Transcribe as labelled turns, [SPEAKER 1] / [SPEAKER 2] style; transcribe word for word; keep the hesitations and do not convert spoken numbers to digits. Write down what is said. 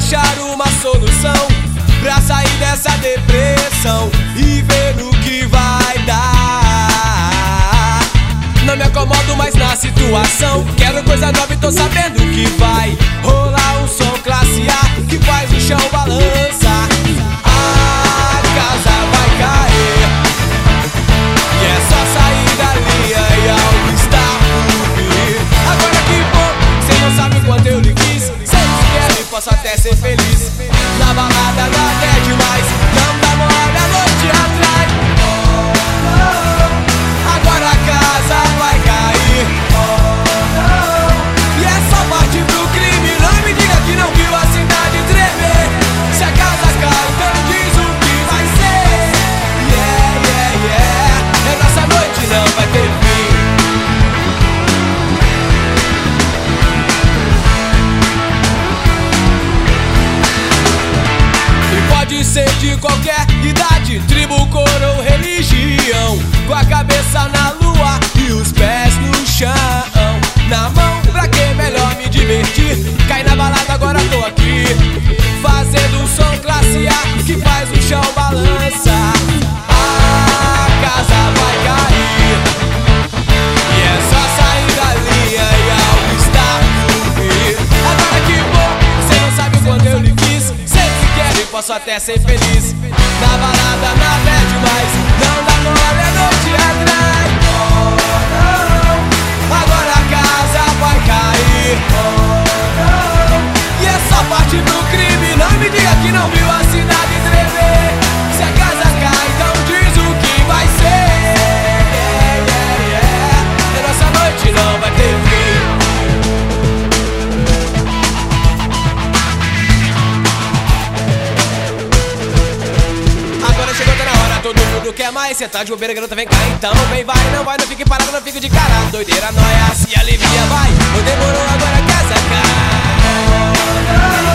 [SPEAKER 1] achar uma solução pra sair dessa depressão e ver no que vai dar. Não me acomodo mais na situação, quero coisa nova e tô sabendo que vai rolar um som classe A que faz o chão balançar. A casa vai cair e é só sair dali e algo está por vir. Agora que bom, cê não sabe o quanto eu lhe quis. Se eles querem, posso até ser feliz. Na balada nada é demais, não dá mole a noite atrai. Agora a casa vai cair e é só partir pro crime. Não me diga que não viu a cidade tremer. Se a casa cai, então diz o que vai ser. Yeah, yeah, yeah, é nossa noite, não vai ter fim. Pode ser de qualquer idade, tribo, cor ou religião, com a cabeça na lua e os pés no chão. Na mão, pra que melhor me divertir? Cai na balada, agora tô aqui, fazendo um som classe A que faz o chão balançar. A casa vai cair e é só sair da linha e algo está por vir. Agora que bom, cê não sabe o quanto eu lhe quis. Posso até ser feliz. Na balada nada é demais, não dá mole a noite atrai. Agora a casa vai cair e é só partir pro crime. Não me diga que não viu a cidade tremer. Se a casa cai, então diz o que vai ser. Yeah, yeah, yeah, e nossa noite não vai ter fim. Todo mundo quer mais, cê tá de bobeira, garota, vem cá então. Vem, vai, não vai, não fique parado, não fique de cara. Doideira, nóia, se alivia, vai. Não demorou, agora a casa cai.